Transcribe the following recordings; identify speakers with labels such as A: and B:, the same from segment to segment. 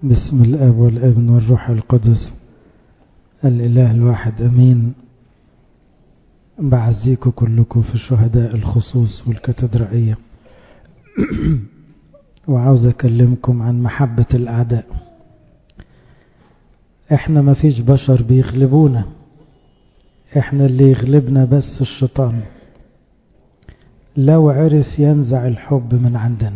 A: بسم الاب والابن والروح القدس الاله الواحد امين. بعزيكم كلكم في الشهداء الخصوص والكاتدرائية. وعاوز اكلمكم عن محبة الاعداء. احنا ما فيش بشر بيغلبونا، احنا اللي يغلبنا بس الشيطان لو عرف ينزع الحب من عندنا.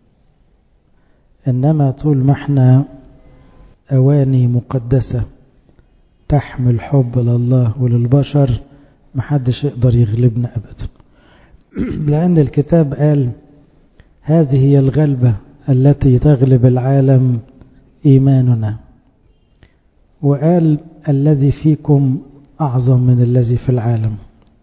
A: انما طول ما احنا اواني مقدسة تحمل حب لله وللبشر محدش يقدر يغلبنا ابدا. لان الكتاب قال هذه هي الغلبة التي تغلب العالم ايماننا، وقال الذي فيكم اعظم من الذي في العالم.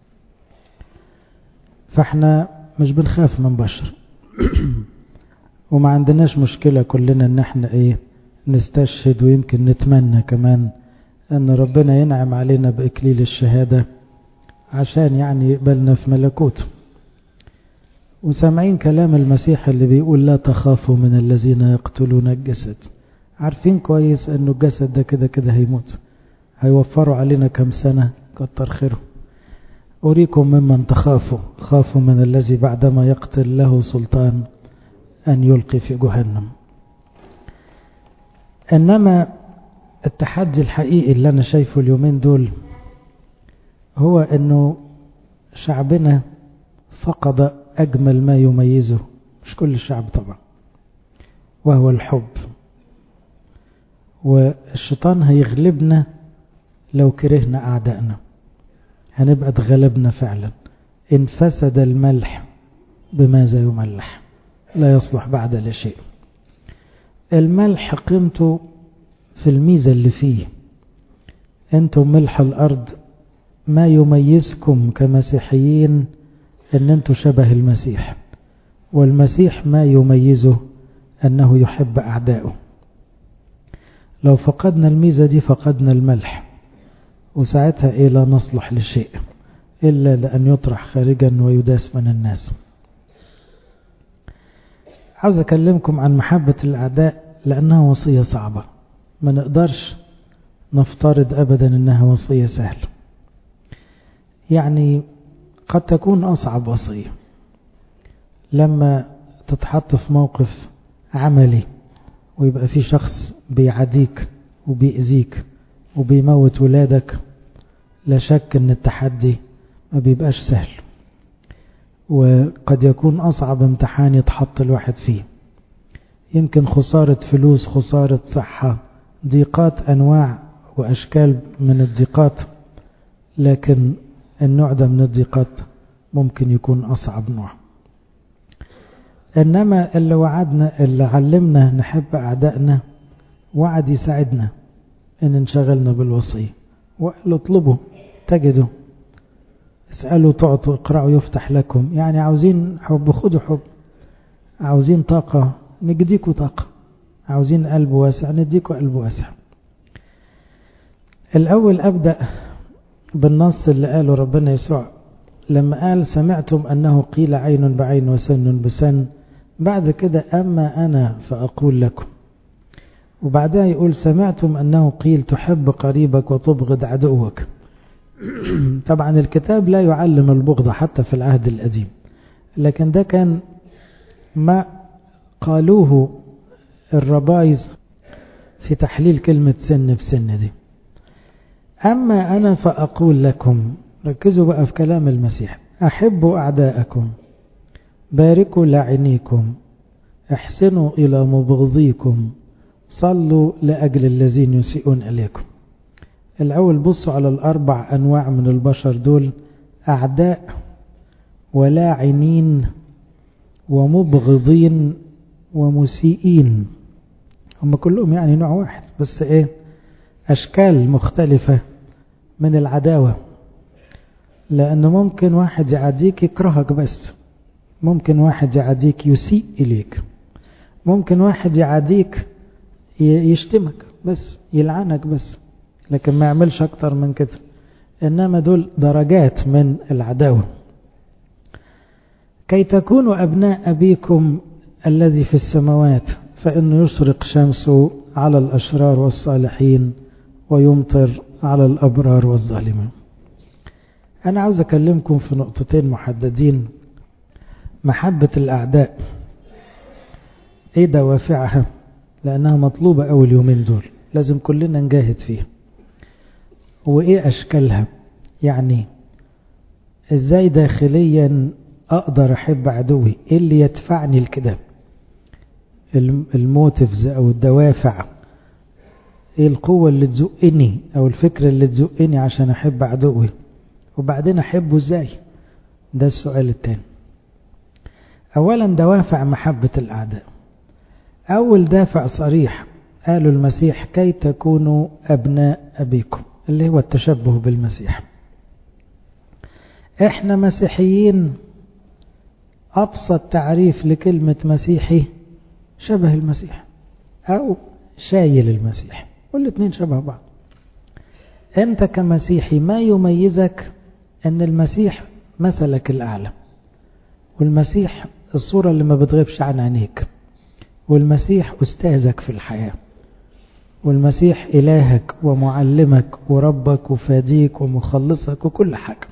A: فاحنا مش بنخاف من بشر وما عندناش مشكلة كلنا ان احنا نستشهد، ويمكن نتمنى كمان ان ربنا ينعم علينا باكليل الشهادة عشان يقبلنا في ملكوته. وسامعين كلام المسيح اللي بيقول لا تخافوا من الذين يقتلون الجسد. عارفين كويس انه الجسد ده كده كده هيموت، هيوفروا علينا كم سنة كتر خيره. أريكم ممن تخافوا، خافوا من الذي بعدما يقتل له سلطان أن يلقي في جهنم. إنما التحدي الحقيقي اللي أنا شايفه اليومين دول هو أنه شعبنا فقد أجمل ما يميزه، مش كل الشعب طبعا، وهو الحب. والشيطان هيغلبنا لو كرهنا أعدائنا، هنبقى اتغلبنا فعلا. إن فسد الملح بماذا يملح؟ لا يصلح بعد لشيء. الملح قيمته في الميزة اللي فيه. انتم ملح الأرض. ما يميزكم كمسيحيين ان انتم شبه المسيح، والمسيح ما يميزه انه يحب أعدائه. لو فقدنا الميزة دي فقدنا الملح، وساعتها لا نصلح لشيء إلا لأن يطرح خارجا ويداس من الناس. عاوز أكلمكم عن محبة الأعداء لأنها وصية صعبة، ما نقدرش نفترض أبدا أنها وصية سهلة. قد تكون أصعب وصية لما تتحط في موقف عملي ويبقى في شخص بيعاديك وبيأذيك وبيموت ولادك. لا شك أن التحدي ما بيبقاش سهل، وقد يكون أصعب امتحان يتحط الواحد فيه. يمكن خسارة فلوس، خسارة صحة، ضيقات أنواع وأشكال من الضيقات، لكن النوع ده من الضيقات ممكن يكون أصعب نوع. إنما اللي وعدنا، اللي علمنا نحب أعدائنا، وعد يساعدنا إن انشغلنا بالوصية. وقال اطلبوا تجدوا، اسألوا تعطوا، اقرأوا يفتح لكم. عاوزين حب خدوا حب، عاوزين طاقة نديكوا طاقة، عاوزين قلب واسع نديكوا قلب واسع. الأول أبدأ بالنص اللي قاله ربنا يسوع لما قال سمعتم أنه قيل عين بعين وسن بسن، بعد كده أما أنا فأقول لكم. وبعدها يقول سمعتم أنه قيل تحب قريبك وتبغض عدوك. طبعا الكتاب لا يعلم البغض حتى في العهد القديم، لكن ده كان ما قالوه الربايز في تحليل كلمة سن بسن دي. أما أنا فأقول لكم، ركزوا بقى في كلام المسيح، أحبوا أعداءكم، باركوا لاعنيكم، احسنوا إلى مبغضيكم، صلوا لأجل الذين يسيئون إليكم. الأول بصوا على الأربع أنواع من البشر دول: أعداء ولاعنين ومبغضين ومسيئين. هم كلهم نوع واحد، بس أشكال مختلفة من العداوة. لأنه ممكن واحد يعاديك يكرهك بس، ممكن واحد يعاديك يسيء إليك، ممكن واحد يعاديك يشتمك بس، يلعنك بس، لكن ما يعملش أكتر من كده. إنما دول درجات من العداوة. كي تكونوا أبناء أبيكم الذي في السماوات فإنه يشرق شمسه على الأشرار والصالحين ويمطر على الأبرار والظالمين. أنا عاوز أكلمكم في نقطتين محددين. محبة الأعداء إيه دوافعها؟ لأنها مطلوبة أول يومين دول، لازم كلنا نجاهد فيها. وإيه أشكالها؟ يعني إزاي داخليا أقدر أحب عدوي؟ إيه اللي يدفعني لكده؟ الموتيفز أو الدوافع، إيه القوة اللي تزقني أو الفكرة اللي تزقني عشان أحب عدوي؟ وبعدين أحبه إزاي؟ ده السؤال التاني. أولا دوافع محبة الأعداء. أول دافع صريح قالوا المسيح كي تكونوا أبناء أبيكم، اللي هو التشبه بالمسيح. إحنا مسيحيين أبسط تعريف لكلمة مسيحي شبه المسيح أو شايل المسيح، والاتنين شبه بعض. أنت كمسيحي ما يميزك أن المسيح مثلك الأعلى، والمسيح الصورة اللي ما بتغيبش عن عينيك، والمسيح أستاذك في الحياة، والمسيح إلهك ومعلمك وربك وفاديك ومخلصك وكل حاجة.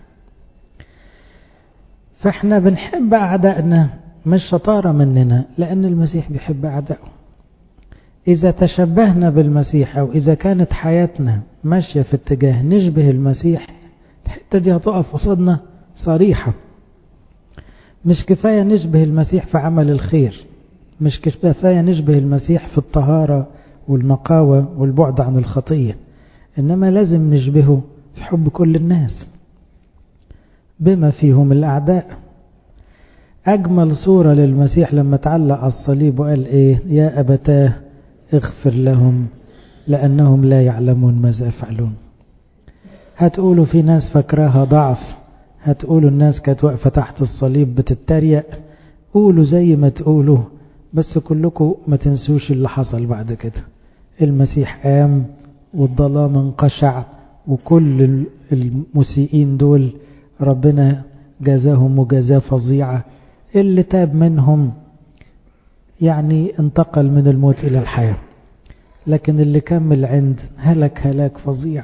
A: فإحنا بنحب أعدائنا مش شطارة مننا، لأن المسيح بيحب أعدائه. إذا تشبهنا بالمسيح أو إذا كانت حياتنا ماشية في اتجاه نشبه المسيح، الحتة دي هتقف قصادنا صريحة. مش كفاية نشبه المسيح في عمل الخير، مش كفاية نشبه المسيح في الطهارة والنقاوة والبعد عن الخطية، إنما لازم نشبهه في حب كل الناس بما فيهم الأعداء. أجمل صورة للمسيح لما تعلق على الصليب وقال إيه؟ يا أبتاه اغفر لهم لأنهم لا يعلمون ماذا يفعلون. هتقولوا في ناس فكراها ضعف، هتقولوا الناس كانت واقفة تحت الصليب بتتريق، قولوا زي ما تقولوا، بس كلكم ما تنسوش اللي حصل بعد كده. المسيح قام والظلام انقشع، وكل المسيئين دول ربنا جازاهم مجازاة فظيعة. اللي تاب منهم يعني انتقل من الموت إلى الحياة، لكن اللي كمل عند هلاك فظيع.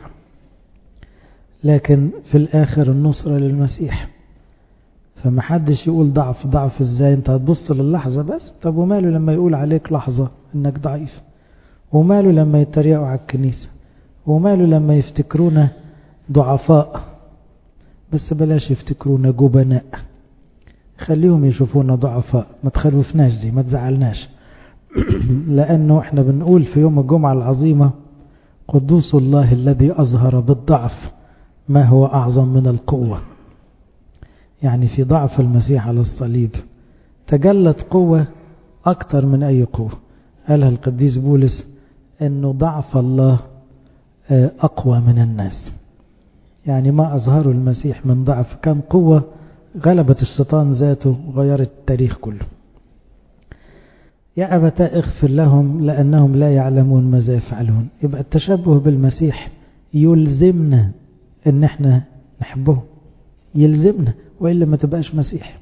A: لكن في الآخر النصرة للمسيح. فمحدش يقول ضعف ازاي؟ انت هتبص للحظة بس. طب وماله لما يقول عليك لحظة انك ضعيف؟ وماله لما يتريقوا على الكنيسة؟ وماله لما يفتكرونا ضعفاء؟ بس بلاش يفتكرونا جبناء، خليهم يشوفونا ضعفاء. ما تخوفناش دي، ما تزعلناش. لأنه احنا بنقول في يوم الجمعة العظيمة قدوس الله الذي أظهر بالضعف ما هو أعظم من القوة. يعني في ضعف المسيح على الصليب تجلت قوة أكتر من أي قوة. قالها القديس بولس أنه ضعف الله أقوى من الناس. يعني ما أظهره المسيح من ضعف كان قوة غلبت الشيطان ذاته وغيرت التاريخ كله. يا أبتاه اغفر لهم لأنهم لا يعلمون ماذا يفعلون. يبقى التشبه بالمسيح يلزمنا ان احنا نحبه، يلزمنا، وإلا ما تبقاش مسيح.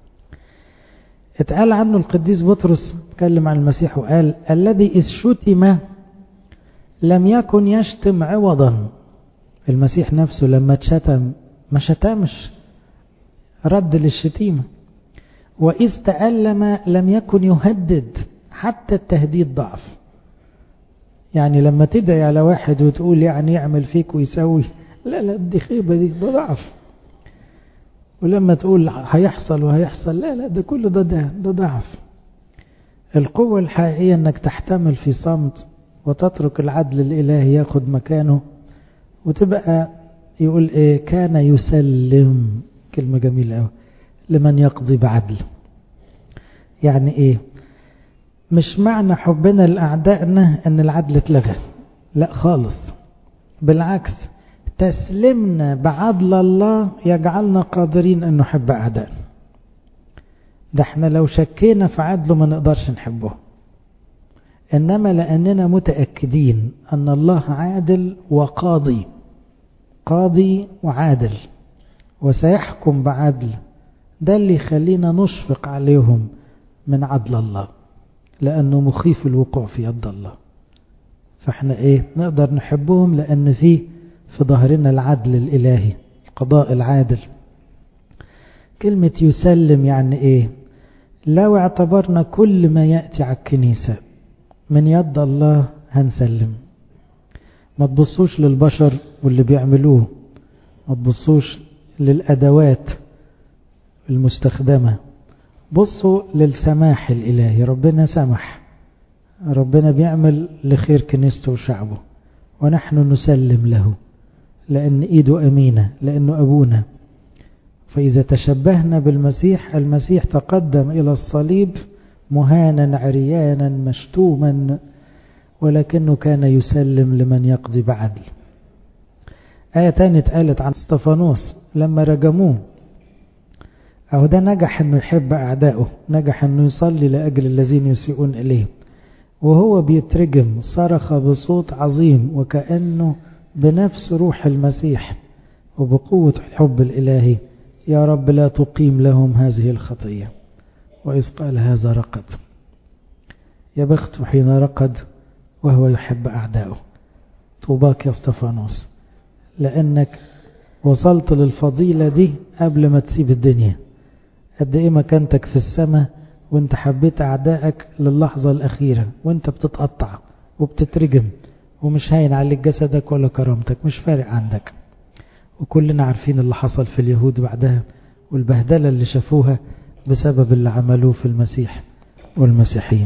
A: اتقال عنه القديس بطرس تكلم عن المسيح وقال الذي إذ شتم لم يكن يشتم عوضا. المسيح نفسه لما اتشتم ما شتمش، رد للشتيمة. وإذ تألم لم يكن يهدد، حتى التهديد ضعف. يعني لما تدعي على واحد وتقول يعني يعمل فيك ويسوي، لا دي خيبة، دي ده ضعف. ولما تقول هيحصل وهيحصل، لا ده كل ده ضعف. القوة الحقيقية انك تحتمل في صمت وتترك العدل الإلهي ياخد مكانه، وتبقى يقول ايه؟ كان يسلم، كلمة جميلة قوي، لمن يقضي بعدل. يعني ايه؟ مش معنى حبنا لأعدائنا ان العدل اتلغى، لا خالص، بالعكس، تسلمنا بعدل الله يجعلنا قادرين ان نحب أعدائنا. ده احنا لو شكينا في عدله ما نقدرش نحبه، انما لاننا متأكدين ان الله عادل وقاضي، قاضي وعادل وسيحكم بعدل، ده اللي يخلينا نشفق عليهم من عدل الله، لأنه مخيف الوقوع في يد الله. فاحنا نقدر نحبهم لأن في ظهرنا العدل الإلهي، القضاء العادل. كلمة يسلم يعني لو اعتبرنا كل ما يأتي على الكنيسة من يد الله هنسلم. ما تبصوش للبشر واللي بيعملوه، ما تبصوش للأدوات المستخدمة، بصوا للسماح الإلهي. ربنا سمح، ربنا بيعمل لخير كنيسته وشعبه، ونحن نسلم له لأن إيده أمينة، لأنه أبونا. فإذا تشبهنا بالمسيح، المسيح تقدم إلى الصليب مهانا عريانا مشتوما، ولكنه كان يسلم لمن يقضي بعدل. آية تانية اتقالت عن استفانوس لما رجموه، أو ده نجح أنه يحب أعدائه، نجح أنه يصلي لأجل الذين يسيئون إليه، وهو بيترجم صرخ بصوت عظيم وكأنه بنفس روح المسيح وبقوة الحب الإلهي: يا رب لا تقيم لهم هذه الخطية. وإذ قال هذا رقد. يا بخت حين رقد وهو يحب أعدائه. طوباك يا استفانوس، لأنك وصلت للفضيلة دي قبل ما تسيب الدنيا. قد إيه مكانتك في السماء وانت حبيت أعدائك للحظة الأخيرة، وانت بتتقطع وبتترجم ومش هاين عليك جسدك ولا كرامتك، مش فارق عندك. وكلنا عارفين اللي حصل في اليهود بعدها والبهدلة اللي شافوها بسبب اللي عملوه في المسيح والمسيحيين.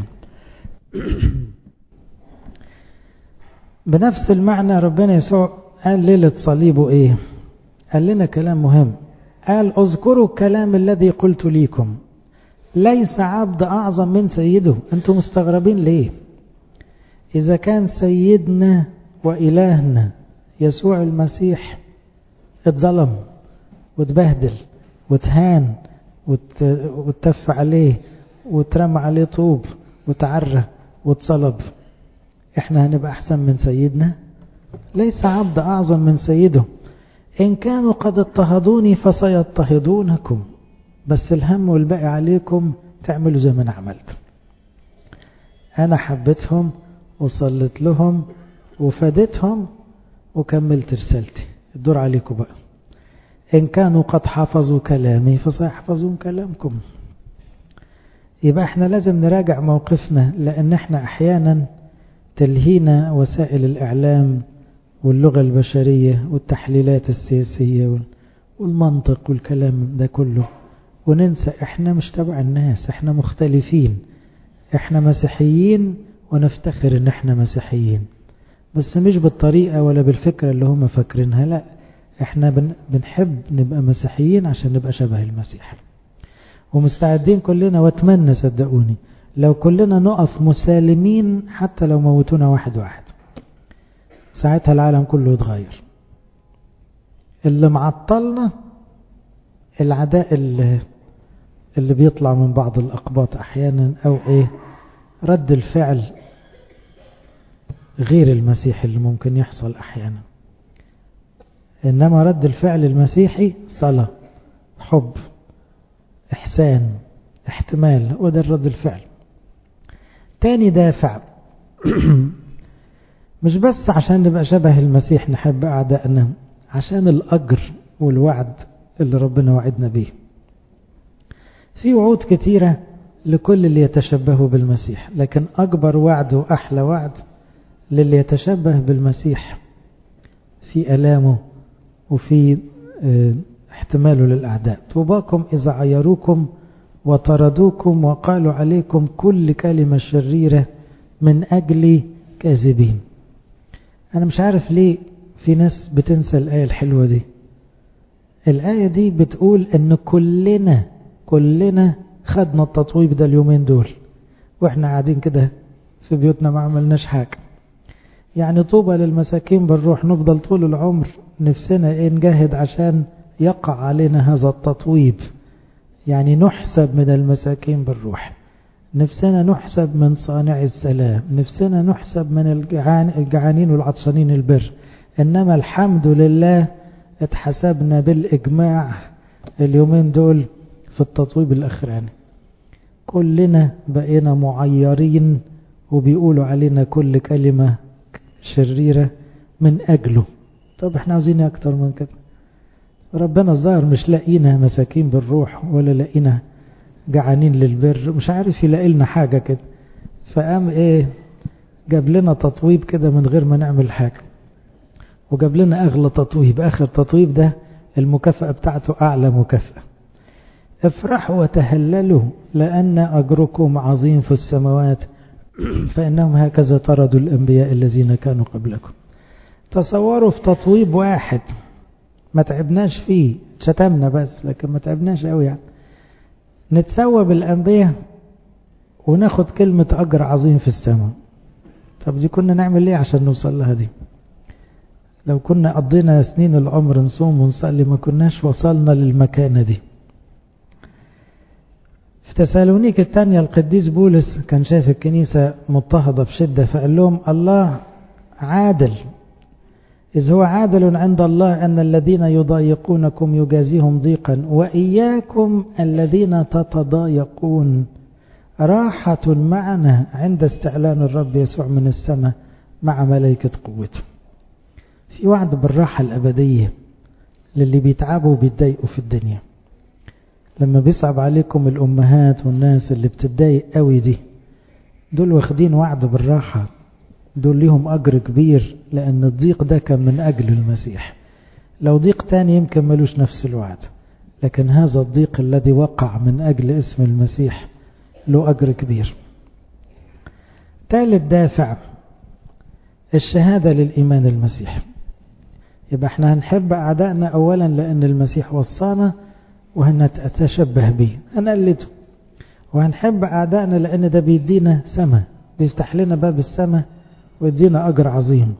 A: بنفس المعنى ربنا يسوع قال ليلة صليبه قال لنا كلام مهم. قال: اذكروا الكلام الذي قلت ليكم، ليس عبد أعظم من سيده. انتم مستغربين ليه؟ إذا كان سيدنا وإلهنا يسوع المسيح اتظلم واتبهدل واتهان واتف عليه واترمى عليه طوب وتعرى واتصلب، احنا هنبقى أحسن من سيدنا؟ ليس عبد أعظم من سيده. إن كانوا قد اضطهدوني فسيضطهدونكم، بس الهم والباقي عليكم تعملوا زي ما أنا عملت. أنا حبيتهم وصلت لهم وفادتهم وكملت رسالتي، الدور عليكم بقى. إن كانوا قد حفظوا كلامي فسيحفظون كلامكم. يبقى احنا لازم نراجع موقفنا، لأن احنا أحيانا تلهينا وسائل الإعلام واللغة البشرية والتحليلات السياسية والمنطق والكلام ده كله، وننسى احنا مش تبع الناس، احنا مختلفين، احنا مسيحيين ونفتخر ان احنا مسيحيين، بس مش بالطريقة ولا بالفكرة اللي هم فاكرينها. لا، احنا بنحب نبقى مسيحيين عشان نبقى شبه المسيح، ومستعدين كلنا، واتمنى صدقوني لو كلنا نقف مسالمين حتى لو موتونا واحد واحد، ساعتها العالم كله يتغير. اللي معطلنا العداء اللي بيطلع من بعض الأقباط أحيانا، أو رد الفعل غير المسيحي اللي ممكن يحصل أحيانا. إنما رد الفعل المسيحي صلاة، حب، إحسان، احتمال، وده الرد الفعل. تاني دافع مش بس عشان نبقى شبه المسيح نحب أعدائنا، عشان الأجر والوعد اللي ربنا وعدنا بيه. في وعود كتيرة لكل اللي يتشبهوا بالمسيح، لكن أكبر وعد وأحلى وعد للي يتشبه بالمسيح في ألامه وفي احتماله للأعداء. طوباكم إذا عيروكم وطردوكم وقالوا عليكم كل كلمة شريرة من أجل كاذبين. أنا مش عارف ليه في ناس بتنسى الآية الحلوة دي. الآية دي بتقول إن كلنا خدنا التطويب ده اليومين دول وإحنا قاعدين كده في بيوتنا ما عملناش حاجة. يعني طوبى للمساكين بالروح، نفضل طول العمر نفسنا نجاهد عشان يقع علينا هذا التطويب، يعني نحسب من المساكين بالروح، نفسنا نحسب من صانع السلام، نفسنا نحسب من الجعانين والعطشانين البر. إنما الحمد لله اتحسبنا بالإجماع اليومين دول في التطويب الأخراني. كلنا بقينا معيرين وبيقولوا علينا كل كلمة شريرة من أجله. طب احنا عاوزين أكتر من كده. ربنا الظاهر مش لاقينا مساكين بالروح ولا لاقينا جعانين للبر، مش عارف يلاقي لنا حاجة كده، فقام جاب لنا تطويب كده من غير ما نعمل حاجة، وجاب لنا أغلى تطويب. آخر تطويب ده المكافأة بتاعته أعلى مكافأة. افرحوا وتهللوا لأن أجركم عظيم في السماوات فإنهم هكذا طردوا الأنبياء الذين كانوا قبلكم. تصوروا في تطويب واحد ما تعبناش فيه، شتمنا بس لكن ما تعبناش قوي، يعني نتسوى بالأنبياء وناخد كلمة أجر عظيم في السماء. طب دي كنا نعمل ليه عشان نوصل لها دي؟ لو كنا قضينا سنين العمر نصوم ونصلي ما كناش وصلنا للمكانة دي. في تسالونيك الثانية القديس بولس كان شايف الكنيسة مضطهدة بشدة، فقال لهم الله عادل، إذ هو عادل عند الله أن الذين يضايقونكم يجازيهم ضيقا وإياكم الذين تتضايقون راحة معنا عند استعلان الرب يسوع من السماء مع ملائكة قوته. في وعد بالراحة الأبدية للي بيتعبوا وبيتضايقوا في الدنيا. لما بيصعب عليكم الأمهات والناس اللي بتتضايق قوي دي، دول واخدين وعد بالراحة، دول ليهم أجر كبير، لأن الضيق ده كان من أجل المسيح. لو ضيق تاني يمكن ملوش نفس الوعد، لكن هذا الضيق الذي وقع من أجل اسم المسيح له أجر كبير. ثالث دافع الشهادة للإيمان المسيح. يبقى احنا هنحب أعدائنا أولا لأن المسيح وصانا وهنتشبه به هنقلده، وهنحب أعدائنا لأن ده بيدينا سما، بيفتح لنا باب السما ويدينا أجر عظيم.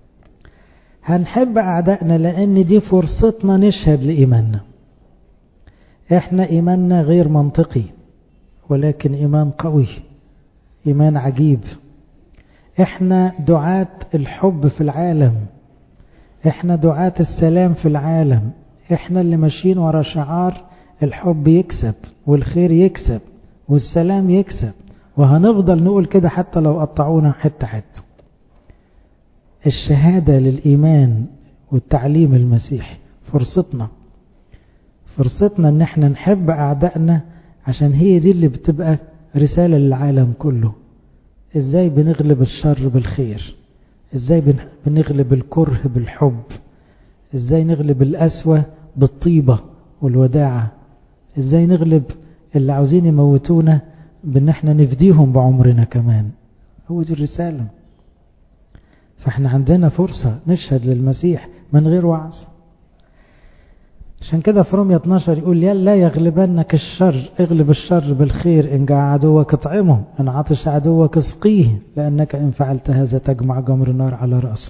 A: هنحب أعدائنا لأن دي فرصتنا نشهد لإيماننا. احنا إيماننا غير منطقي، ولكن إيمان قوي، إيمان عجيب. احنا دعاة الحب في العالم، احنا دعاة السلام في العالم، احنا اللي ماشيين ورا شعار الحب يكسب والخير يكسب والسلام يكسب، وهنفضل نقول كده حتى لو قطعونا حتة حتة. الشهادة للإيمان والتعليم المسيحي فرصتنا ان احنا نحب أعدائنا، عشان هي دي اللي بتبقى رسالة للعالم كله. ازاي بنغلب الشر بالخير، ازاي بنغلب الكره بالحب، ازاي نغلب القسوة بالطيبة والوداعة، ازاي نغلب اللي عاوزين يموتونا بان احنا نفديهم بعمرنا كمان. هو دي الرسالة. فاحنا عندنا فرصة نشهد للمسيح من غير وعظ. عشان كده في رومية 12 يقول لا يغلبنك الشر، اغلب الشر بالخير، إن جاع عدوك اطعمه، إن عطش عدوك اسقيه، لأنك إن فعلت هذا تجمع جمر النار على رأسه.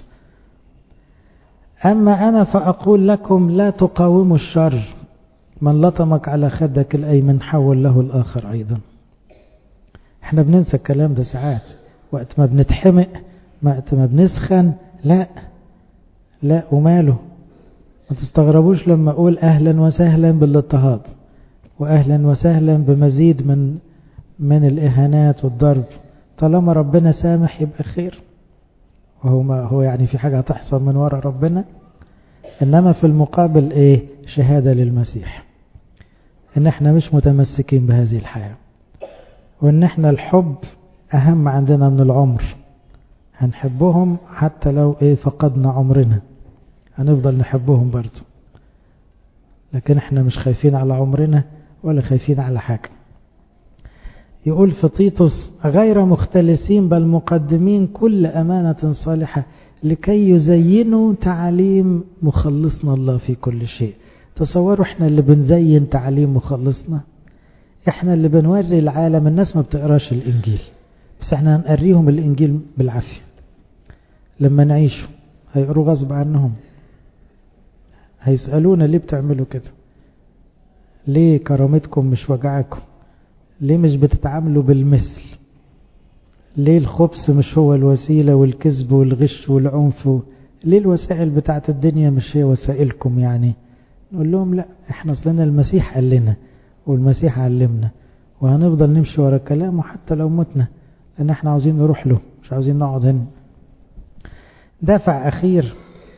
A: أما أنا فأقول لكم لا تقاوموا الشر، من لطمك على خدك الأيمن حول له الآخر أيضا. احنا بننسى الكلام ده ساعات، وقت ما بنتحمق، وقت ما بنسخن، لا وماله. ما تستغربوش لما أقول أهلا وسهلا بالاضطهاد، وأهلا وسهلا بمزيد من الإهانات والضرب. طالما ربنا سامح يبقى خير، وهو ما هو يعني في حاجة هتحصل من وراء ربنا. إنما في المقابل شهادة للمسيح إن احنا مش متمسكين بهذه الحياة، وإن احنا الحب أهم عندنا من العمر. هنحبهم حتى لو فقدنا عمرنا، هنفضل نحبهم برضو، لكن احنا مش خايفين على عمرنا ولا خايفين على حاجة. يقول في تيتوس غير مختلسين بل مقدمين كل أمانة صالحة لكي يزينوا تعاليم مخلصنا الله في كل شيء. تصوروا احنا اللي بنزين تعاليم مخلصنا، احنا اللي بنوري العالم. الناس ما بتقراش الإنجيل، بس احنا هنقريهم الإنجيل بالعافية. لما نعيشه هيقروا غصب عنهم، هيسألونا ليه بتعملوا كده، ليه كرامتكم مش وجعكم، ليه مش بتتعاملوا بالمثل، ليه الخبث مش هو الوسيلة والكذب والغش والعنف، ليه الوسائل بتاعت الدنيا مش هي وسائلكم. يعني نقول لهم لا، احنا اصلنا المسيح قال لنا والمسيح علمنا، وهنفضل نمشي ورا كلامه حتى لو متنا، لان احنا عاوزين نروح له، مش عاوزين نقعد هنا. دافع أخير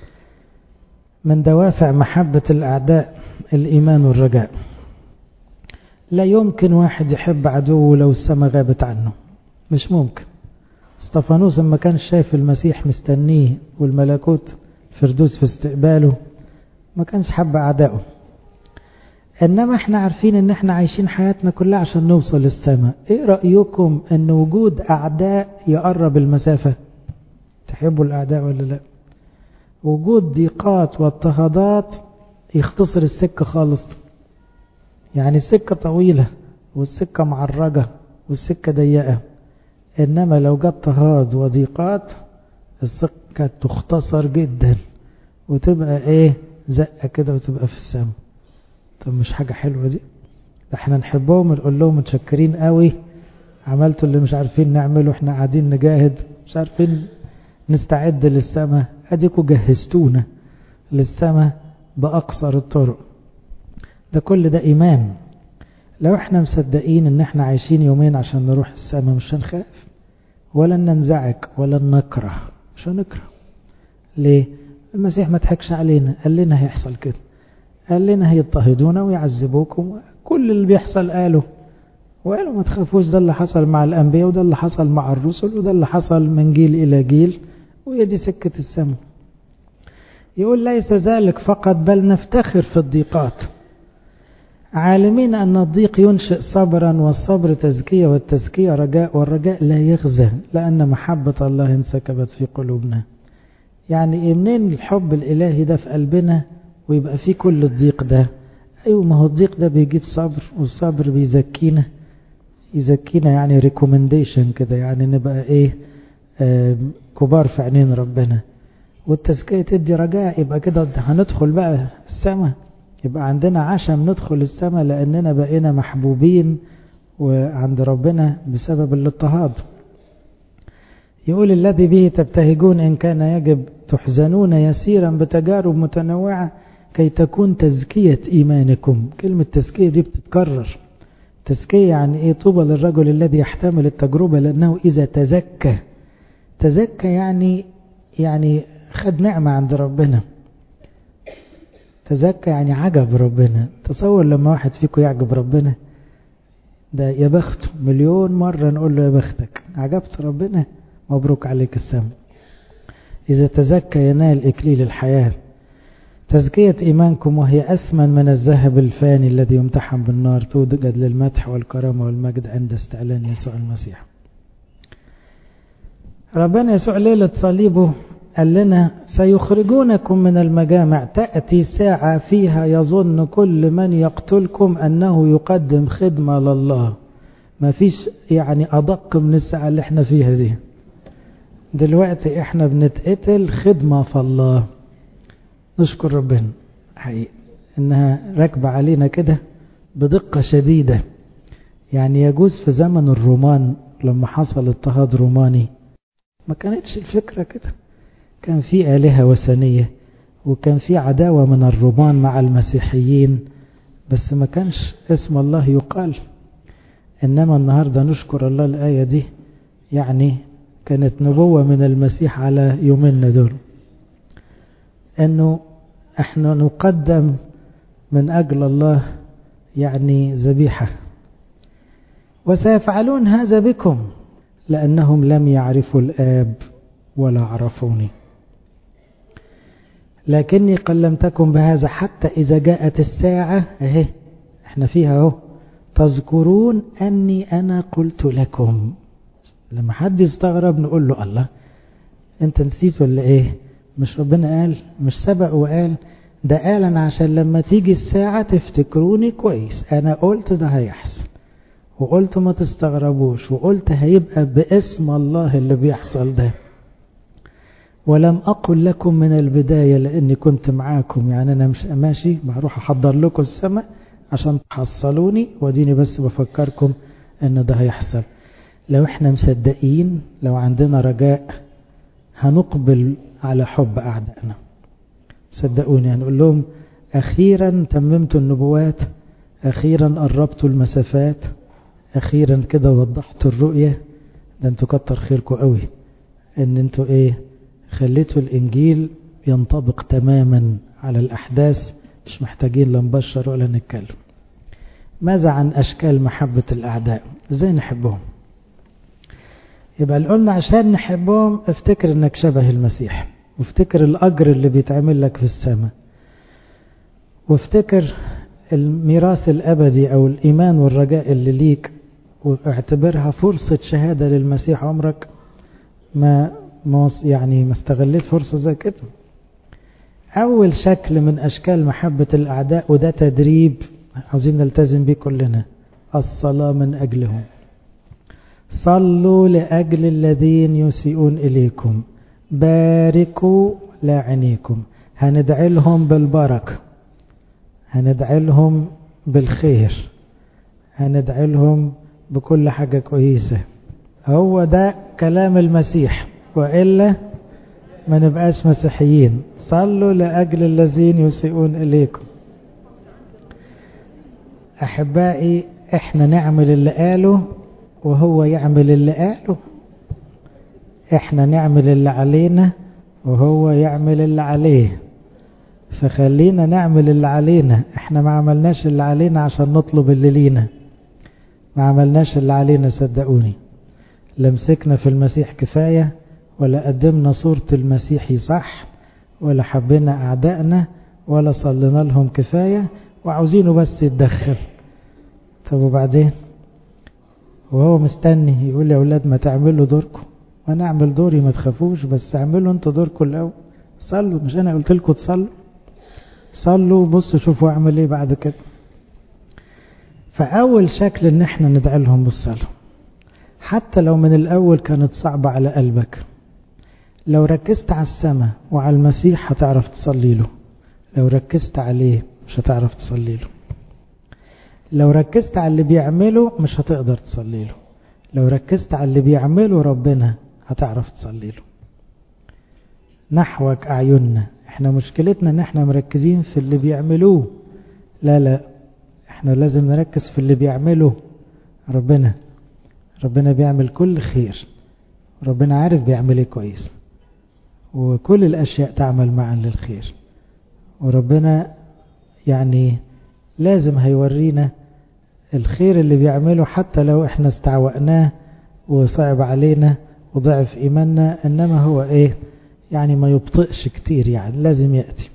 A: من دوافع محبة الأعداء الإيمان والرجاء. لا يمكن واحد يحب عدوه لو السماء غابت عنه، مش ممكن. استفانوس ما كانش شايف المسيح مستنيه والملكوت الفردوس في استقباله ما كانش حب أعدائه. إنما احنا عارفين ان احنا عايشين حياتنا كلها عشان نوصل للسماء. ايه رأيكم ان وجود أعداء يقرب المسافة؟ تحبوا الأعداء ولا لا؟ وجود ضيقات واضطهادات يختصر السكة خالص. يعني السكة طويلة والسكة معرجة والسكة ضيقة، إنما لو جت اضطهاد وضيقات السكة تختصر جدا وتبقى ايه زقة كده وتبقى في السماء. طب مش حاجة حلوة دي؟ ده احنا نحبهم ونقول لهم متشكرين قوي، عملتوا اللي مش عارفين نعمله، احنا قاعدين نجاهد مش عارفين نستعد للسماء، اديكوا جهزتونا للسماء بأقصر الطرق. ده كل ده إيمان. لو احنا مصدقين ان احنا عايشين يومين عشان نروح السماء مش هنخاف ولا ننزعج ولا نكره، مش هنكره. ليه؟ المسيح ما ضحكش علينا، قال لنا هيحصل كده، قال لنا هيضطهدونا ويعذبوكم، كل اللي بيحصل وقالوا ما تخافوش. ده اللي حصل مع الأنبياء وده اللي حصل مع الرسل وده اللي حصل من جيل إلى جيل، وهي دي سكة السماء. يقول ليس ذلك فقط بل نفتخر في الضيقات، عالمين أن الضيق ينشئ صبرا والصبر تزكية والتزكية رجاء والرجاء لا يخزى لأن محبة الله انسكبت في قلوبنا. يعني إيه منين الحب الإلهي ده في قلبنا ويبقى فيه كل الضيق ده؟ أيوة، ما هو الضيق ده بيجيب صبر والصبر بيزكينا، يزكينا يعني ريكومنديشن كده، يعني نبقى ايه كبار في عينين ربنا. والتزكية تدي رجاء، يبقى كده هندخل بقى السماء، يبقى عندنا عشم ندخل السماء لأننا بقينا محبوبين وعند ربنا بسبب الاضطهاد. يقول الذي به تبتهجون إن كان يجب تحزنون يسيرا بتجارب متنوعة كي تكون تزكية إيمانكم. كلمة تزكية دي بتتكرر. تزكية يعني إيه؟ طوبى للرجل الذي يحتمل التجربة لأنه إذا تزكى يعني خد نعمة عند ربنا. تزكى يعني عجب ربنا. تصور لما واحد فيكم يعجب ربنا، ده يا بخته، مليون مرة نقول له يا بختك، عجبت ربنا، مبروك عليك السماء. إذا تزكى ينال إكليل الحياة. تزكية إيمانكم وهي أثمن من الذهب الفاني الذي يمتحن بالنار، توجد للمدح والكرامة والمجد عند استعلان يسوع المسيح. ربنا يسوع ليلة صليبه قال لنا سيخرجونكم من المجامع، تأتي ساعة فيها يظن كل من يقتلكم أنه يقدم خدمة لله. ما فيش يعني أدق من الساعة اللي احنا فيها دي. دلوقتي احنا بنتقتل خدمة في الله. نشكر ربنا حقيقي انها راكبة علينا كده بدقة شديدة. يعني يجوز في زمن الرومان لما حصل اضطهاد روماني ما كانتش الفكرة كده، كان في آلهة وثنية وكان في عداوة من الرومان مع المسيحيين، بس ما كانش اسم الله يقال. إنما النهاردة نشكر الله الآية دي يعني كانت نبوة من المسيح على يومنا دول، أنه احنا نقدم من أجل الله يعني ذبيحة. وسيفعلون هذا بكم لأنهم لم يعرفوا الآب ولا عرفوني، لكني قلمتكم بهذا حتى إذا جاءت الساعة اهي احنا فيها اهو تذكرون أني أنا قلت لكم. لما حد يستغرب نقول له الله انت نسيت ولا ايه؟ مش ربنا قال؟ مش سبق وقال؟ ده قال أنا عشان لما تيجي الساعة تفتكروني كويس، أنا قلت ده هيحصل وقلت ما تستغربوش وقلت هيبقى باسم الله اللي بيحصل ده. ولم أقل لكم من البداية لأني كنت معاكم، يعني أنا مش ماشي بروح أحضر لكم السماء عشان تحصلوني وديني بس بفكركم أن ده هيحصل. لو احنا مصدقين، لو عندنا رجاء، هنقبل على حب أعدائنا. صدقوني هنقول لهم أخيرا تممتوا النبوات، أخيرا قربتوا المسافات، أخيرا كده وضحتوا الرؤية. ده انتوا كتر خيركم قوي ان انتوا ايه خليته الإنجيل ينطبق تماما على الأحداث، مش محتاجين لا نبشر ولا نتكلم. ماذا عن أشكال محبة الأعداء؟ إزاي نحبهم؟ يبقى قلنا عشان نحبهم افتكر انك شبه المسيح، وافتكر الأجر اللي بيتعمل لك في السماء، وافتكر الميراث الأبدي أو الإيمان والرجاء اللي ليك، واعتبرها فرصة شهادة للمسيح. عمرك ما استغليت فرصة زي كده. أول شكل من أشكال محبة الأعداء، وده تدريب عايزين نلتزم بيه كلنا، الصلاة من أجلهم. صلوا لأجل الذين يسيئون إليكم، باركوا لاعنيكم. هندعي لهم بالبركة، هندعي لهم بالخير، هندعي لهم بكل حاجة كويسة. هو ده كلام المسيح، وإلا ما نبقاش مسيحيين. صلوا لأجل الذين يسيئون إليكم. أحبائي، احنا نعمل اللي قاله وهو يعمل اللي قاله. احنا نعمل اللي علينا وهو يعمل اللي عليه. فخلينا نعمل اللي علينا. احنا ما عملناش اللي علينا عشان نطلب اللي لينا، ما عملناش اللي علينا صدقوني. لمسكنا في المسيح كفاية، ولا قدمنا صورة المسيحي صح، ولا حبينا أعدائنا، ولا صلينا لهم كفاية، وعاوزينه بس يتدخل. طب وبعدين؟ وهو مستني يقول يا أولاد ما تعملوا دوركم وأنا أعمل دوري، ما تخافوش، بس اعملوا انتوا دوركم الأول. صلوا، مش أنا قلت لكم تصلوا؟ صلوا وبصوا شوفوا أعمل إيه بعد كده. فأول شكل إن احنا ندعي لهم بالصلاة، حتى لو من الأول كانت صعبة على قلبك. لو ركزت على السماء وعلى المسيح هتعرف تصلي له، لو ركزت عليه مش هتعرف تصلي له. لو ركزت على اللي بيعمله مش هتقدر تصلي له، لو ركزت على اللي بيعمله ربنا هتعرف تصلي له. نحوك أعيننا. احنا مشكلتنا ان احنا مركزين في اللي بيعملوه. لا، احنا لازم نركز في اللي بيعمله ربنا. ربنا بيعمل كل خير، ربنا عارف بيعمل ايه كويس، وكل الاشياء تعمل معا للخير. وربنا لازم هيورينا الخير اللي بيعمله، حتى لو احنا استعوأناه وصعب علينا وضعف ايماننا، انما هو ما يبطئش كتير، لازم يأتي.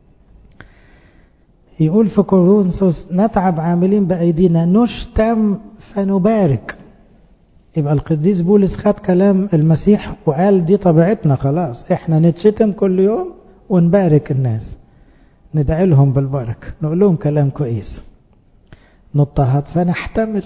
A: يقول في كورنثوس نتعب عاملين بأيدينا، نشتم فنبارك. يبقى القديس بولس خد كلام المسيح وقال دي طبيعتنا خلاص، احنا نتشتم كل يوم ونبارك الناس، ندعي لهم بالبركة، نقول لهم كلام كويس. نضطهد فنحتمل.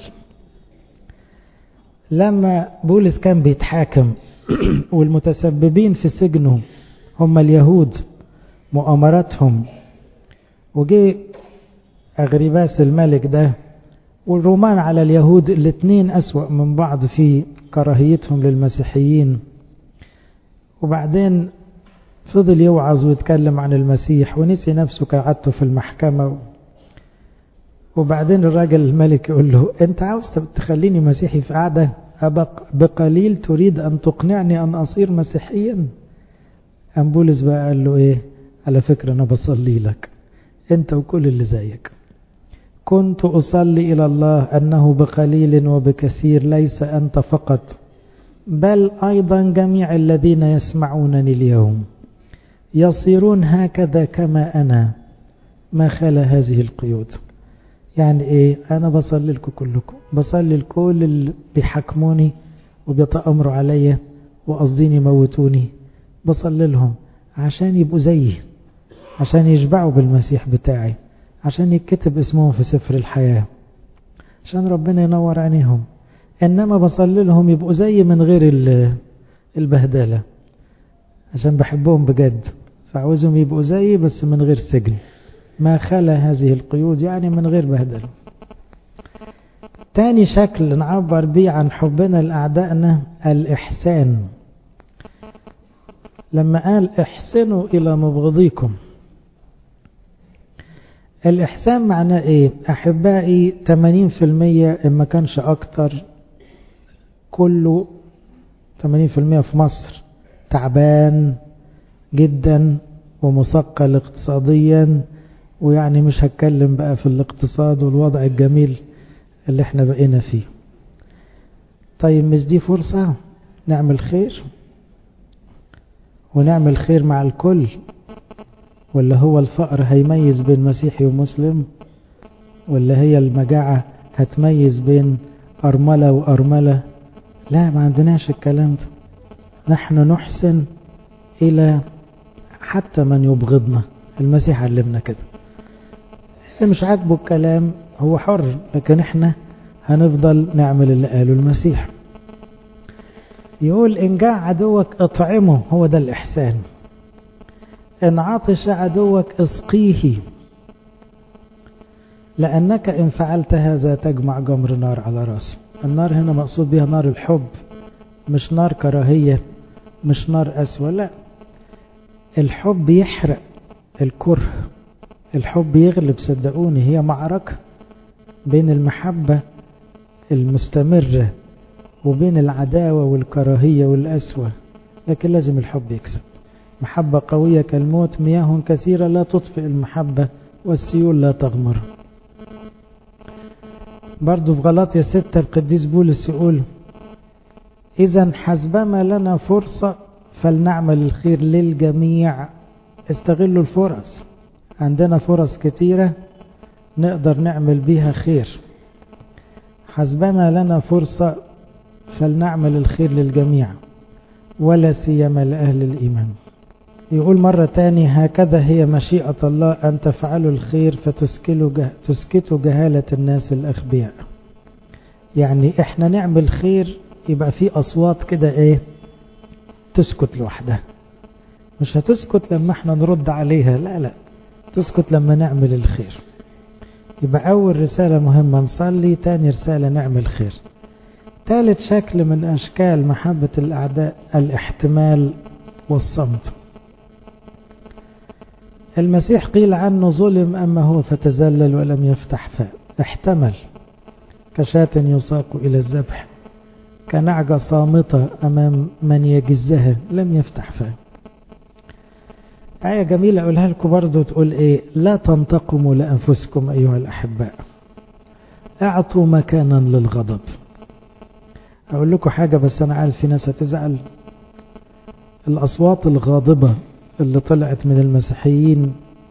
A: لما بولس كان بيتحاكم والمتسببين في سجنه هم اليهود مؤامراتهم، وجي أغريباس الملك ده والرومان على اليهود، الاثنين أسوأ من بعض في كراهيتهم للمسيحيين، وبعدين فضل يوعظ ويتكلم عن المسيح ونسي نفسه كعدته في المحكمة. وبعدين الراجل الملك يقول له انت عاوز تخليني مسيحي في قعدة؟ بقليل تريد أن تقنعني أن أصير مسيحيا؟ أم بولس بقى قال له على فكرة أنا بصلي لك انت وكل اللي زيك. كنت أصلي إلى الله أنه بقليل وبكثير ليس أنت فقط بل أيضا جميع الذين يسمعونني اليوم يصيرون هكذا كما أنا ما خلا هذه القيود. أنا بصلي لكم كلكم، بصلي لكل اللي بيحكموني وبيتأمروا عليا وقصدين يموتوني، بصلي لهم عشان يبقوا زيي، عشان يشبعوا بالمسيح بتاعي، عشان يكتب اسمهم في سفر الحياة، عشان ربنا ينور عينيهم. إنما بصلي لهم يبقوا زي من غير البهدلة، عشان بحبهم بجد، فعاوزهم يبقوا زي بس من غير سجن، ما خلا هذه القيود، من غير بهدلة. تاني شكل نعبر بيه عن حبنا لأعدائنا الإحسان. لما قال احسنوا إلى مبغضيكم، الإحسان معناه أحبائي؟ 80% إن ما كانش أكتر، كله 80% في مصر تعبان جدا ومثقل اقتصاديا، ويعني مش هتكلم بقى في الاقتصاد والوضع الجميل اللي احنا بقينا فيه. طيب مش دي فرصة نعمل خير ونعمل خير مع الكل؟ ولا هو الفقر هيميز بين مسيحي ومسلم؟ ولا هي المجاعة هتميز بين أرملة وأرملة؟ لا، ما عندناش الكلام ده. نحن نحسن إلى حتى من يبغضنا. المسيح علمنا كده. اللي مش عاجبه الكلام هو حر، لكن احنا هنفضل نعمل اللي قاله المسيح. يقول إن جاع عدوك اطعمه، هو ده الإحسان. إن عطش عدوك اسقيه، لأنك إن فعلت هذا تجمع جمر نار على رأسه. النار هنا مقصود بها نار الحب، مش نار كراهية، مش نار أسوأ، لا. الحب يحرق الكره، الحب يغلب. صدقوني هي معركة بين المحبة المستمرة وبين العداوة والكراهية والأسوأ، لكن لازم الحب يكسب. محبة قوية كالموت، مياه كثيرة لا تطفئ المحبة، والسيول لا تغمر. برضو في غلاطية 6 القديس بولس يقول: إذن حسبما لنا فرصة فلنعمل الخير للجميع. استغلوا الفرص، عندنا فرص كتيرة نقدر نعمل بيها خير. حسبما لنا فرصة فلنعمل الخير للجميع ولا سيما لأهل الإيمان. يقول مرة تاني: هكذا هي مشيئة الله أن تفعلوا الخير فتسكتوا جهالة الناس الأغبياء. يعني احنا نعمل خير يبقى في أصوات كده تسكت لوحدها، مش هتسكت لما احنا نرد عليها، لا لا، تسكت لما نعمل الخير. يبقى أول رسالة مهمة نصلي، تاني رسالة نعمل خير. ثالث شكل من أشكال محبة الأعداء الاحتمال والصمت. المسيح قيل عنه ظلم، أما هو فتذلل ولم يفتح فاه. احتمل كشاة يساق إلى الذبح، كنعجة صامتة أمام من يجزها، لم يفتح فاه. آية جميلة أقولها لكم برضو، تقول لا تنتقموا لأنفسكم أيها الأحباء، اعطوا مكانا للغضب. أقول لكم حاجة بس أنا عارف في ناس هتزعل. الأصوات الغاضبة اللي طلعت من المسيحيين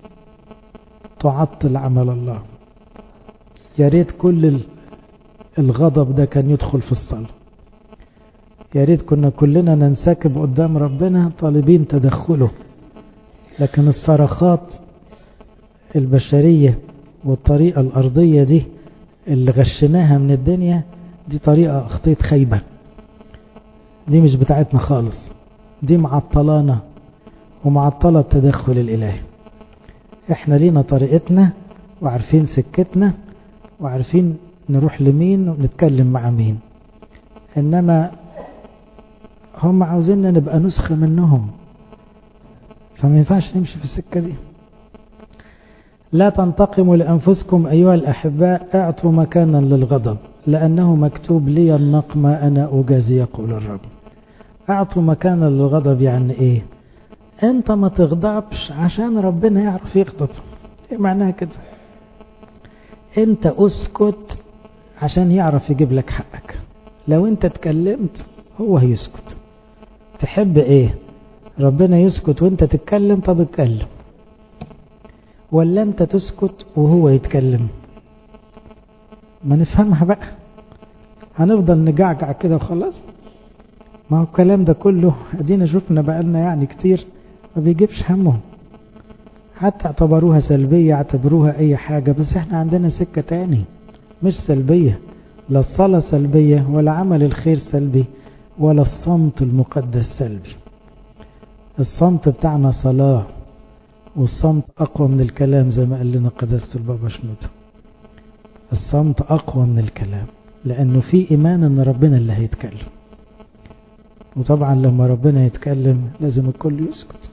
A: تعطل عمل الله. يا ريت كل الغضب ده كان يدخل في الصلاة. يا ريت كنا كلنا ننسكب قدام ربنا طالبين تدخله. لكن الصرخات البشرية والطريقة الأرضية دي اللي غشناها من الدنيا، دي طريقة أخطيت خيبة، دي مش بتاعتنا خالص، دي معطلانا ومعطلة التدخل الإلهي. احنا لينا طريقتنا وعارفين سكتنا وعارفين نروح لمين ونتكلم مع مين، إنما هم عاوزيننا نبقى نسخة منهم، فما ينفعش نمشي في السكة دي. لا تنتقموا لأنفسكم أيها الأحباء، اعطوا مكانا للغضب، لأنه مكتوب لي النقمة أنا أجازي يقول الرب. اعطوا مكانا للغضب يعني انت ما تغضبش عشان ربنا يعرف يغضب. معناها كده؟ انت اسكت عشان يعرف يجيب لك حقك. لو انت اتكلمت هو هيسكت. تحب ربنا يسكت وانت تتكلم؟ طب اتكلم. ولا انت تسكت وهو يتكلم؟ ما نفهمها بقى. هنفضل نجعجع كده وخلاص؟ ما هو الكلام ده كله ادينا شفنا بقالنا يعني كتير ما بيجيبش همه. حتى اعتبروها سلبية، اعتبروها اي حاجة، بس احنا عندنا سكة تاني مش سلبية. لا الصلاة سلبية ولا عمل الخير سلبي ولا الصمت المقدس سلبي. الصمت بتاعنا صلاة، والصمت أقوى من الكلام زي ما قال لنا قداسة البابا شنودة. الصمت أقوى من الكلام، لأنه في إيمان أن ربنا اللي هيتكلم، وطبعا لما ربنا يتكلم لازم الكل يسكت.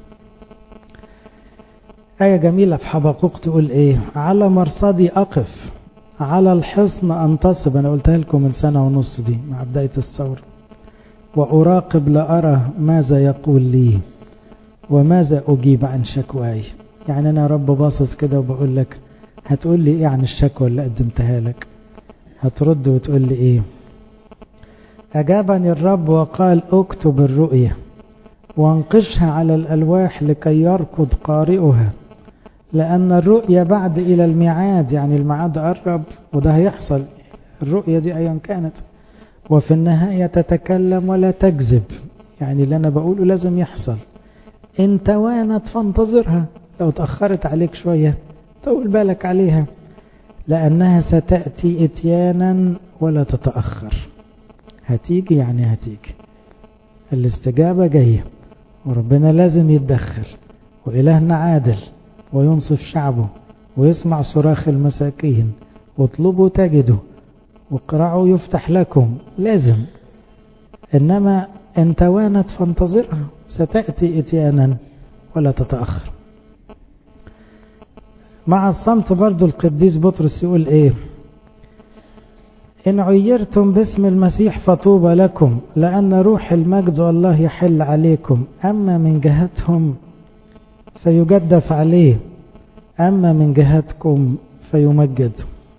A: آية جميلة في حبقوق تقول على مرصدي أقف، على الحصن أنتصب. أنا قلتها لكم من سنة ونص دي مع بداية الثورة. وأراقب لا أرى ماذا يقول لي، وماذا أجيب عن شكواي؟ يعني أنا رب باصص كده وبقول لك هتقول لي إيه عن الشكوى اللي قدمتها لك؟ هترد وتقول لي إيه؟ أجابني الرب وقال اكتب الرؤية وانقشها على الألواح لكي يركض قارئها، لأن الرؤية بعد إلى الميعاد، يعني الميعاد قرب وده هيحصل، الرؤية دي أيا كانت، وفي النهاية تتكلم ولا تكذب، يعني اللي أنا بقوله لازم يحصل. إن توانت فانتظرها، لو تأخرت عليك شوية طول بالك عليها، لأنها ستأتي إتيانا ولا تتأخر. هتيجي يعني هتيجي، الاستجابة جاية، وربنا لازم يتدخل، وإلهنا عادل وينصف شعبه ويسمع صراخ المساكين، واطلبوا تجدوا واقرعوا يفتح لكم، لازم. إنما إن توانت فانتظرها، ستأتي إتيانا ولا تتأخر. مع الصمت برضو القديس بطرس يقول إيه؟ إن عيرتم باسم المسيح فطوبى لكم، لأن روح المجد والله يحل عليكم، أما من جهتهم فيجدف عليه، أما من جهتكم فيمجد.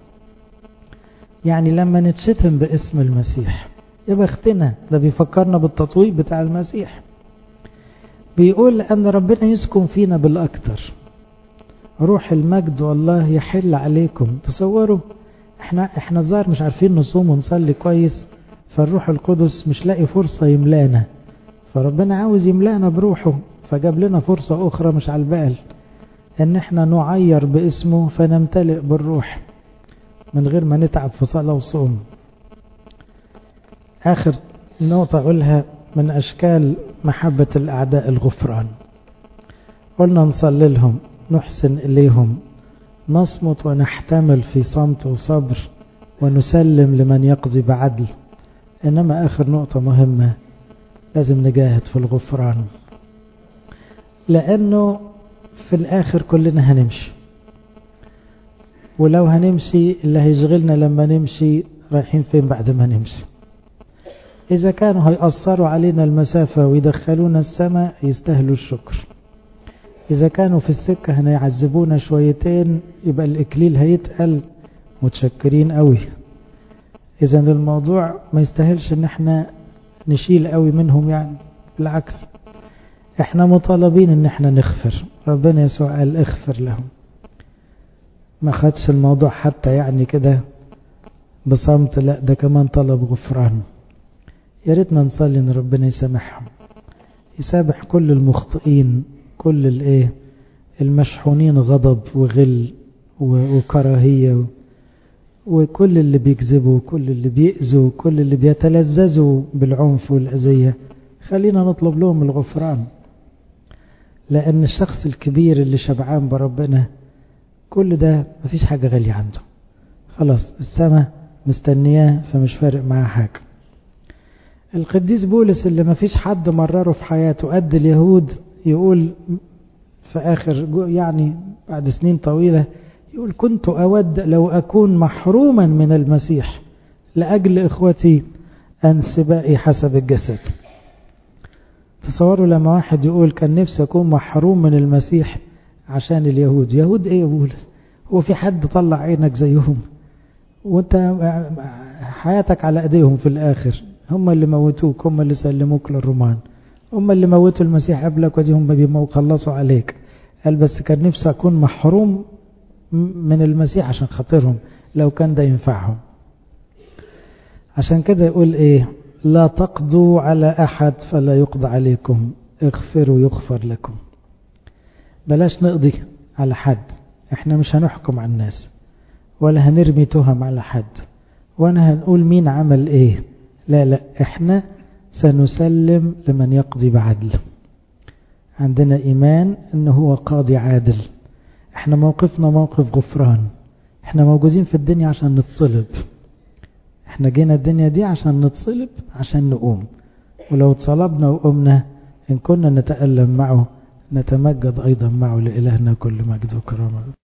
A: يعني لما نتشتم باسم المسيح يبقى اختنا، ده بيفكرنا بالتطويب بتاع المسيح. بيقول أن ربنا يسكن فينا بالأكثر، روح المجد والله يحل عليكم. تصوروا احنا الظاهر مش عارفين نصوم ونصلي كويس، فالروح القدس مش لاقي فرصة يملانا، فربنا عاوز يملانا بروحه، فجاب لنا فرصة أخرى مش على البال، ان احنا نعير باسمه فنمتلئ بالروح من غير ما نتعب في صلاة وصوم. آخر نقطة أقولها من أشكال محبة الأعداء الغفران. قلنا نصلي لهم، نحسن إليهم، نصمت ونحتمل في صمت وصبر، ونسلم لمن يقضي بعدل. إنما آخر نقطة مهمة، لازم نجاهد في الغفران، لأنه في الآخر كلنا هنمشي، ولو هنمشي اللي هيشغلنا لما نمشي رايحين فين بعد ما نمشي. إذا كانوا هيأثروا علينا المسافة ويدخلونا السماء يستاهلوا الشكر، إذا كانوا في السكة هيعذبونا شويتين يبقى الإكليل هيتقل، متشكرين قوي. إذا الموضوع ما يستاهلش ان احنا نشيل قوي منهم، يعني بالعكس احنا مطالبين ان احنا نغفر. ربنا يسوع قال اغفر لهم، ما خدش الموضوع حتى يعني كده بصمت، لا ده كمان طلب غفران. يا ريتنا نصلي ان ربنا يسامحهم، يسامح كل المخطئين، كل المشحونين غضب وغل وكراهية، وكل اللي بيكذبوا، كل اللي بيأذوا، كل اللي بيتلذذوا بالعنف والأذية. خلينا نطلب لهم الغفران، لأن الشخص الكبير اللي شبعان بربنا كل ده مفيش حاجة غالية عنده، خلاص السماء مستنياه، فمش فارق معاه حاجة. القديس بولس اللي مفيش حد مرره في حياته قد اليهود، يقول في آخر يعني بعد سنين طويلة، يقول كنت أود لو أكون محروما من المسيح لأجل إخوتي أنسبائي حسب الجسد. تصوروا لما واحد يقول كان نفسي أكون محروم من المسيح عشان اليهود. يهود إيه يا بولس؟ هو في حد طلع عينك زيهم؟ وانت حياتك على ايديهم في الآخر، هم اللي موتوك، هم اللي سلموك للرومان، هم اللي موتوا المسيح قبلك، ودي هم بيخلصوا عليك. قال بس كان نفسي أكون محروم من المسيح عشان خاطرهم، لو كان ده ينفعهم. عشان كده يقول ايه؟ لا تقضوا على أحد فلا يقضى عليكم، اغفروا يغفر لكم. بلاش نقضي على حد، احنا مش هنحكم على الناس ولا هنرمي تهم على حد وانا هنقول مين عمل ايه، لا احنا سنسلم لمن يقضي بعدل. عندنا ايمان انه هو قاضي عادل. احنا موقفنا موقف غفران، احنا موجودين في الدنيا عشان نتصلب، احنا جينا الدنيا دي عشان نتصلب عشان نقوم، ولو اتصلبنا وقمنا ان كنا نتألم معه نتمجد ايضا معه. لإلهنا كل مجد وكرامة.